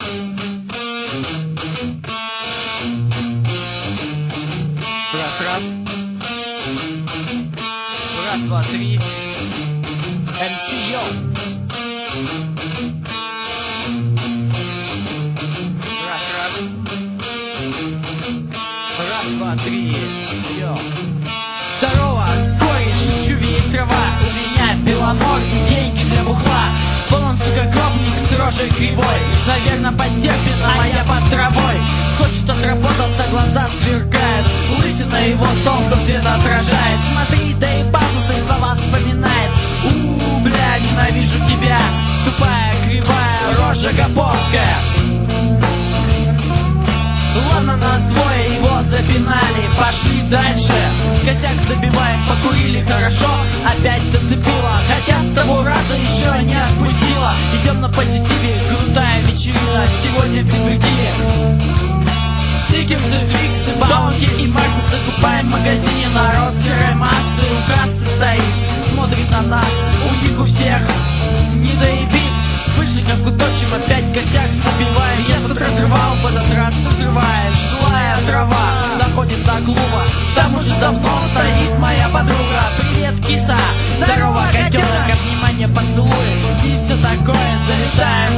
Раз, раз. Раз, два, три. МС, йоу. Раз, раз. Раз, два, три. Йоу. Здорово, корень, шучу, весь трава. У меня беломор и деньги для бухла. Полон, сука, гробник с рожей кривой. Наверно, потерпит, а я под травой. Хочет отработаться, глаза сверкают. Лысина его солнце свет отражает. Смотри, да и базу ты слова вспоминает. Бля, ненавижу тебя. Тупая, кривая, рожа гоповская. Ладно, нас двое, его запинали. Пошли дальше. Косяк забиваем, покурили хорошо. Опять зацепило, хотя с того раза еще не отпустила. Идем на позитиве, крутая вечерина. Сегодня в перспективе стикерсы, фиксы, баунти и марсы. Закупаем в магазине, народ серой массы. У кассы стоит, смотрит на нас. У них у всех не доебит. Вышли точим, опять косяк забиваем. Я тут разрывал, в этот раз разрываешь. Злая трава доходит до клуба. Там уже давно стоит моя подруга. Привет, киса, здорово, котенок. От внимания поцелуй и все такое. Залетаем